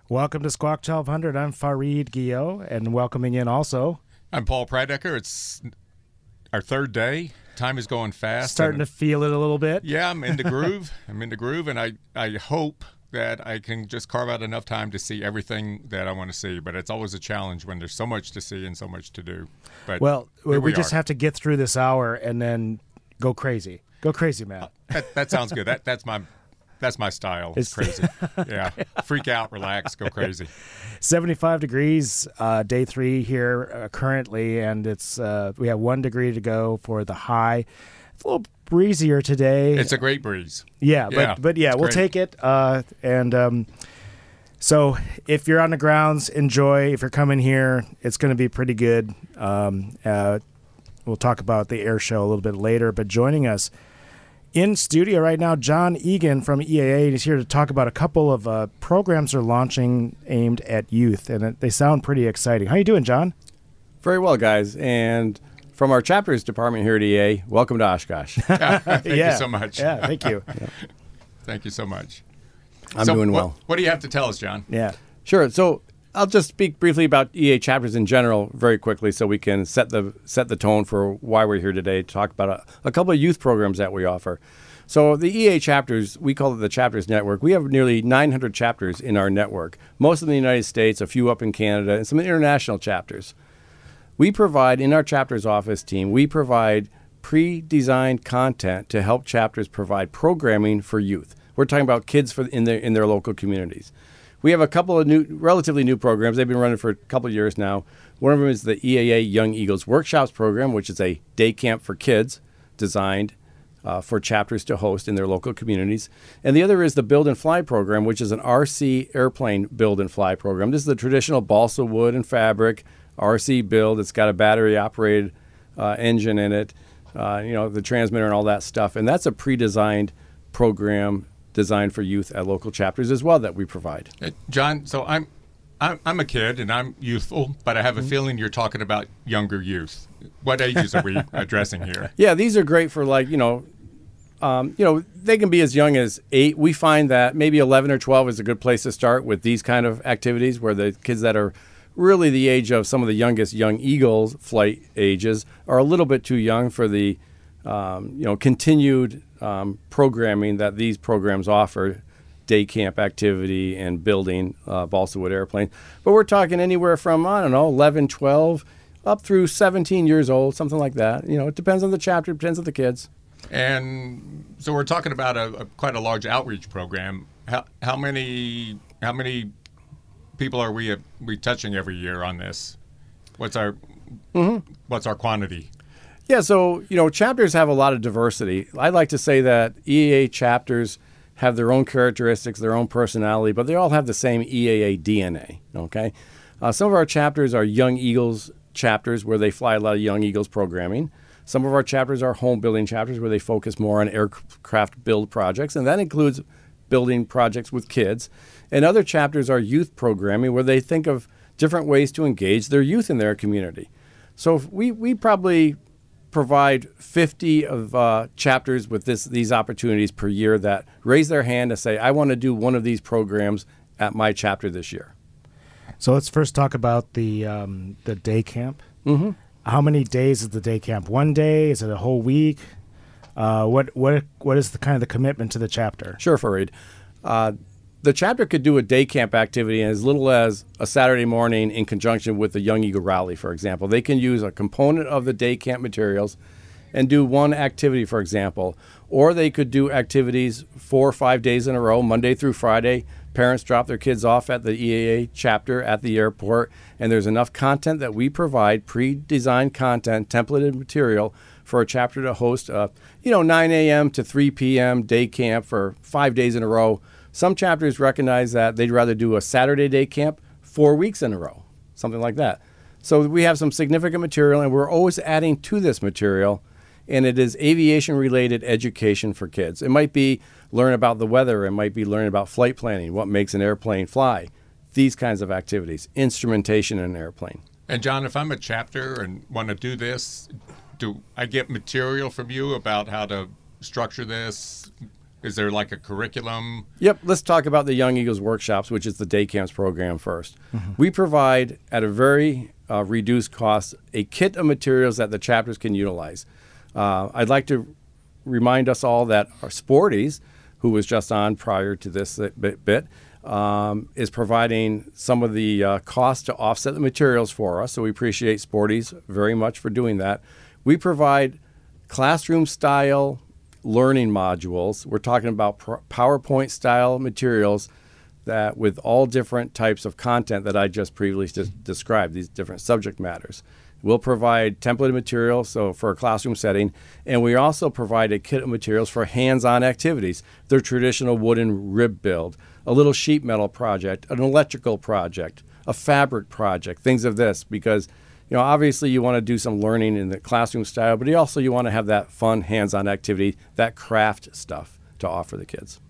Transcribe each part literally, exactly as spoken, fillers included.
Welcome to Squawk twelve hundred. I'm Fareed Guillot, and welcoming in also... I'm Paul Prydecker. It's our third day. Time is going fast. Starting to feel it a little bit. Yeah, I'm in the groove. I'm in the groove, and I, I hope that I can just carve out enough time to see everything that I want to see. But it's always a challenge when there's so much to see and so much to do. But well, we, we just are. have to get through this hour and then go crazy. Go crazy, Matt. Uh, that, that sounds good. That that's my that's my style. It's crazy. Yeah, freak out, relax, go crazy. seventy-five degrees, uh, day three here uh, currently, and it's uh, we have one degree to go for the high. It's a little breezier today. It's a great breeze. Yeah, yeah but but yeah, we'll great. take it. Uh, and um, so if you're on the grounds, enjoy. If you're coming here, it's going to be pretty good. Um, uh, we'll talk about the air show a little bit later. But joining us in studio right now, John Egan from E A A, and he's here to talk about a couple of uh, programs they're launching aimed at youth, and it, they sound pretty exciting. How you doing, John? Very well, guys. And from our chapters department here at E A A, welcome to Oshkosh. Thank yeah. you so much. Yeah, thank you. Yeah. Thank you so much. I'm so doing what, well. What do you have to tell us, John? Yeah. Sure. So I'll just speak briefly about E A A chapters in general very quickly so we can set the set the tone for why we're here today to talk about a, a couple of youth programs that we offer. So the E A A chapters, we call it the Chapters Network. We have nearly nine hundred chapters in our network, most in the United States, a few up in Canada, and some international chapters. We provide, in our chapters office team, we provide pre-designed content to help chapters provide programming for youth. We're talking about kids for in their in their local communities. We have a couple of new, relatively new programs. They've been running for a couple of years now. One of them is the E A A Young Eagles Workshops program, which is a day camp for kids designed uh, for chapters to host in their local communities. And the other is the Build and Fly program, which is an R C airplane build and fly program. This is the traditional balsa wood and fabric R C build. It's got a battery-operated uh, engine in it, uh, you know, the transmitter and all that stuff. And that's a pre-designed program designed for youth at local chapters as well that we provide. Uh, John, so I'm, I'm I'm a kid and I'm youthful, but I have a mm-hmm. feeling you're talking about younger youth. What ages are we addressing here? Yeah, these are great for like, you know, um, you know, they can be as young as eight. We find that maybe eleven or twelve is a good place to start with these kind of activities where the kids that are really the age of some of the youngest young Eagles flight ages are a little bit too young for the, um, you know, continued um, programming that these programs offer, day camp activity and building uh, balsa wood airplanes. But we're talking anywhere from, I don't know, eleven, twelve, up through seventeen years old, something like that. You know, it depends on the chapter, it depends on the kids. And so we're talking about a, a quite a large outreach program. How, how many how many people are we we touching every year on this? What's our mm-hmm. what's our quantity? Yeah, so, you know, chapters have a lot of diversity. I like to say that E A A chapters have their own characteristics, their own personality, but they all have the same E A A D N A, okay? Uh, some of our chapters are Young Eagles chapters where they fly a lot of Young Eagles programming. Some of our chapters are home building chapters where they focus more on aircraft build projects, and that includes building projects with kids. And other chapters are youth programming where they think of different ways to engage their youth in their community. So if we, we probably provide fifty of uh, chapters with this these opportunities per year that raise their hand to say, I want to do one of these programs at my chapter this year. So let's first talk about the um, the day camp. Mm-hmm. How many days is the day camp? One day? Is it a whole week? Uh, what what what is the kind of the commitment to the chapter? Sure, Fareed. Uh, the chapter could do a day camp activity as little as a Saturday morning in conjunction with the Young Eagle Rally, for example. They can use a component of the day camp materials and do one activity, for example. Or they could do activities four or five days in a row, Monday through Friday. Parents drop their kids off at the E A A chapter at the airport, and there's enough content that we provide, pre-designed content, templated material, for a chapter to host a, you know, nine a.m. to three p.m. day camp for five days in a row. Some chapters recognize that they'd rather do a Saturday day camp four weeks in a row, something like that. So we have some significant material, and we're always adding to this material, and it is aviation-related education for kids. It might be learn about the weather. It might be learn about flight planning, what makes an airplane fly, these kinds of activities, instrumentation in an airplane. And John, if I'm a chapter and want to do this, do I get material from you about how to structure this? is there like a curriculum? Yep. Let's talk about the Young Eagles workshops, which is the day camps program first. Mm-hmm. We provide at a very uh, reduced cost a kit of materials that the chapters can utilize. Uh, I'd like to remind us all that our Sporties, who was just on prior to this bit, bit um, is providing some of the uh, cost to offset the materials for us. So we appreciate Sporties very much for doing that. We provide classroom-style learning modules. We're talking about PowerPoint-style materials that with all different types of content that I just previously described, these different subject matters. We'll provide templated materials so for a classroom setting, and we also provide a kit of materials for hands-on activities, their traditional wooden rib build, a little sheet metal project, an electrical project, a fabric project, things of this, because you know, obviously you want to do some learning in the classroom style, but you also you want to have that fun hands-on activity, that craft stuff to offer the kids.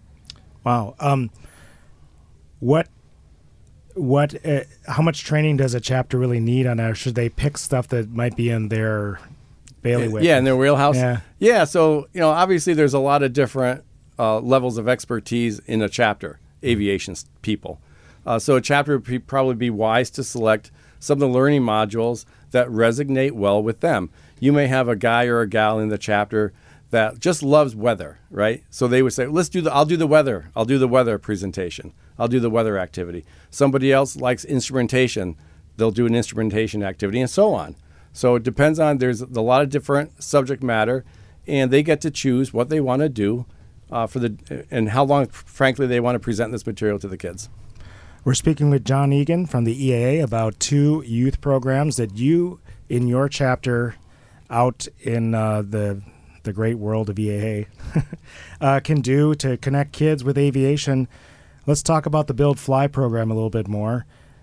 Wow. Um, what, what, uh, how much training does a chapter really need on that? Or should they pick stuff that might be in their bailiwick? Yeah, in their wheelhouse. Yeah. Yeah. So you know, obviously there's a lot of different uh, levels of expertise in a chapter, aviation people. Uh, so a chapter would be, probably be wise to select some of the learning modules that resonate well with them. You may have a guy or a gal in the chapter that just loves weather, right? So they would say, let's do the, I'll do the weather. I'll do the weather presentation. I'll do the weather activity. Somebody else likes instrumentation. They'll do an instrumentation activity and so on. So it depends on, there's a lot of different subject matter and they get to choose what they want to do uh, for the, and how long, frankly, they want to present this material to the kids. We're speaking with John Egan from the E A A about two youth programs that you, in your chapter, out in uh, the the great world of E A A, uh, can do to connect kids with aviation. Let's talk about the Build Fly program a little bit more.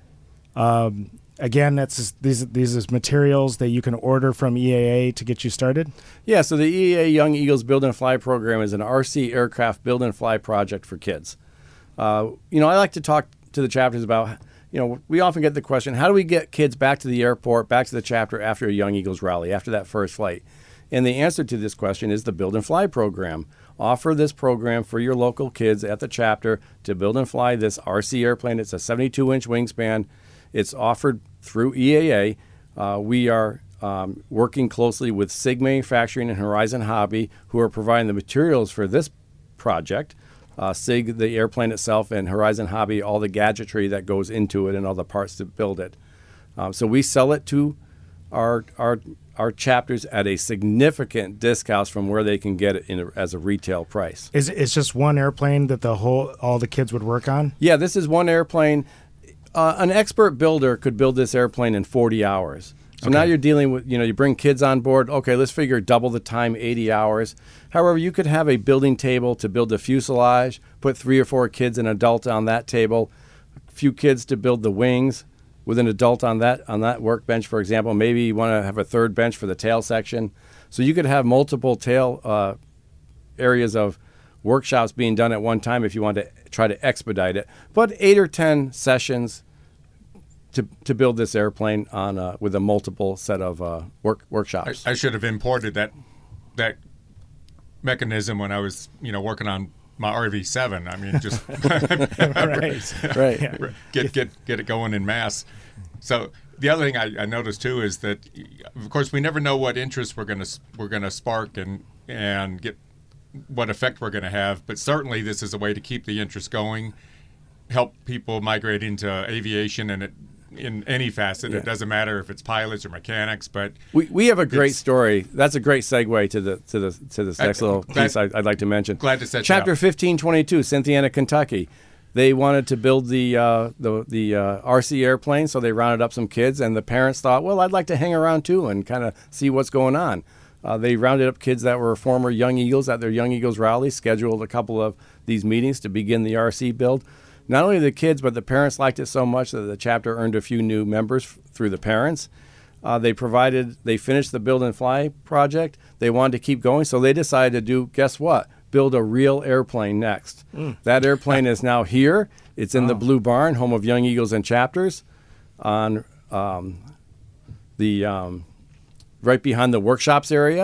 Um, again, that's these these is materials that you can order from E A A to get you started. Yeah, so the E A A Young Eagles Build and Fly program is an R C aircraft build and fly project for kids. Uh, you know, I like to talk to the chapters about, you know, we often get the question, how do we get kids back to the airport, back to the chapter after a Young Eagles rally, after that first flight? And the answer to this question is the Build and Fly program. Offer this program for your local kids at the chapter to build and fly this R C airplane. It's a seventy-two inch wingspan. It's offered through E A A. Uh, we are um, working closely with SIG Manufacturing and Horizon Hobby, who are providing the materials for this project. Uh, SIG, the airplane itself, and Horizon Hobby, all the gadgetry that goes into it and all the parts to build it. Um, so we sell it to our our our chapters at a significant discount from where they can get it in a, as a retail price. Is it's just one airplane that the whole all the kids would work on? Yeah, this is one airplane. Uh, an expert builder could build this airplane in forty hours. So okay. Now you're dealing with, you know, you bring kids on board. Okay, let's figure double the time, eighty hours. However, you could have a building table to build the fuselage, put three or four kids and an adult on that table, a few kids to build the wings with an adult on that on that workbench, for example. Maybe you want to have a third bench for the tail section. So you could have multiple tail uh, areas of workshops being done at one time if you want to try to expedite it. But eight or ten sessions to to build this airplane on uh, with a multiple set of uh, work workshops. I, I should have imported that that mechanism when I was, you know, working on my R V seven. I mean, just right, right, yeah. get get get it going in mass. So the other thing I, I noticed too is that, of course, we never know what interest we're gonna we're gonna spark and and get what effect we're gonna have. But certainly, this is a way to keep the interest going, help people migrate into aviation, and it. In any facet, yeah. It doesn't matter if it's pilots or mechanics. But we we have a great story. That's a great segue to the to the to this next I, little glad, piece I'd, I'd like to mention. Glad to set Chapter fifteen twenty-two, Cynthiana, Kentucky. They wanted to build the uh, the the uh, R C airplane, so they rounded up some kids, and the parents thought, well, I'd like to hang around too and kind of see what's going on. Uh, they rounded up kids that were former Young Eagles at their Young Eagles rally, scheduled a couple of these meetings to begin the R C build. Not only the kids, but the parents liked it so much that the chapter earned a few new members f- through the parents. Uh, they provided, they finished the Build and Fly project. They wanted to keep going, so they decided to do, guess what? Build a real airplane next. Mm. That airplane is now here. It's in oh. the Blue Barn, home of Young Eagles and Chapters, on um, the um, right behind the workshops area.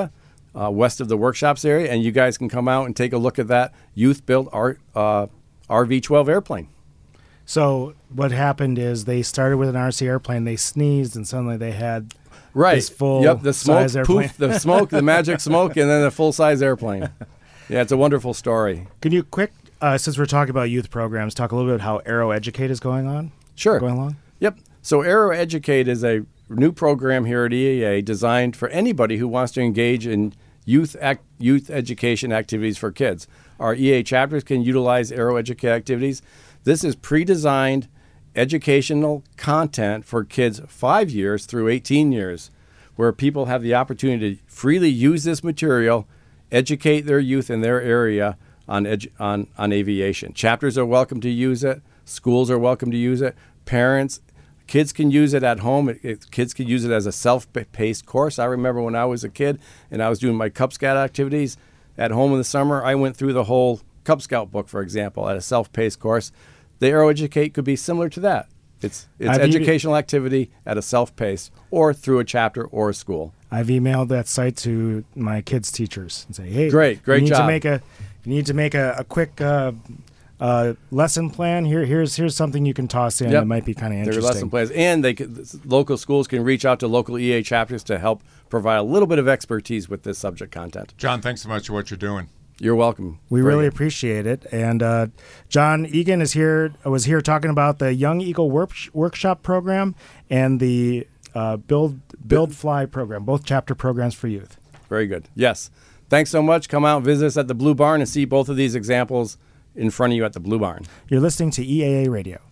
uh, west of the workshops area, and you guys can come out and take a look at that youth-built R, uh, R V twelve airplane. So what happened is they started with an R C airplane, they sneezed, and suddenly they had Right. this full yep, the smoke, size airplane. poof, the smoke, the magic smoke, and then a full-size airplane. Yeah, it's a wonderful story. Can you quick, uh, since we're talking about youth programs, talk a little bit about how Aero Educate is going on? Sure. Going along? Yep. So Aero Educate is a new program here at E A A designed for anybody who wants to engage in youth act, youth education activities for kids. Our E A A chapters can utilize Aero Educate activities. This is pre-designed educational content for kids five years through eighteen years, where people have the opportunity to freely use this material, educate their youth in their area on, edu- on, on aviation. Chapters are welcome to use it. Schools are welcome to use it. Parents, kids can use it at home. It, it, kids can use it as a self-paced course. I remember when I was a kid and I was doing my Cub Scout activities at home in the summer, I went through the whole Cub Scout book, for example, at a self-paced course. The Aero Educate could be similar to that. It's it's I've educational activity at a self-paced or through a chapter or a school. I've emailed that site to my kids' teachers and say, "Hey, Great, great you need job. to make a you need to make a, a quick uh, uh, lesson plan. Here, here's here's something you can toss in Yep. that might be kind of There interesting." are lesson plans, and they could, local schools can reach out to local E A chapters to help provide a little bit of expertise with this subject content. John, thanks so much for what you're doing. You're welcome. We Very really good. appreciate it. And uh, John Egan is here. Was here talking about the Young Eagle work, Workshop program and the uh, Build Build Fly program, both chapter programs for youth. Very good. Yes. Thanks so much. Come out and visit us at the Blue Barn and see both of these examples in front of you at the Blue Barn. You're listening to E A A Radio.